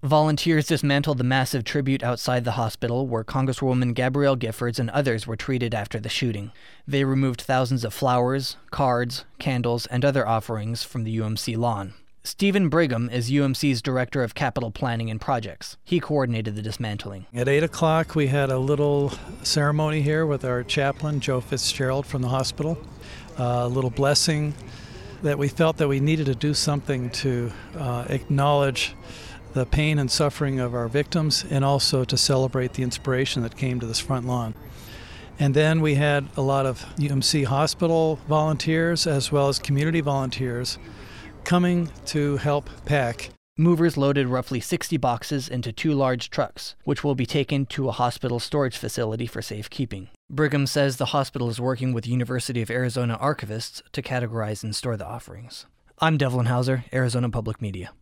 Volunteers dismantled the massive tribute outside the hospital where Congresswoman Gabrielle Giffords and others were treated after the shooting. They removed thousands of flowers, cards, candles, and other offerings from the UMC lawn. Stephen Brigham is UMC's Director of Capital Planning and Projects. He coordinated the dismantling. At 8 o'clock, we had a little ceremony here with our chaplain, Joe Fitzgerald, from the hospital. A little blessing that we felt that we needed to do something to acknowledge the pain and suffering of our victims, and also to celebrate the inspiration that came to this front lawn. And then we had a lot of UMC hospital volunteers as well as community volunteers coming to help pack. Movers loaded roughly 60 boxes into 2 large trucks, which will be taken to a hospital storage facility for safekeeping. Brigham says the hospital is working with University of Arizona archivists to categorize and store the offerings. I'm Devlin Hauser, Arizona Public Media.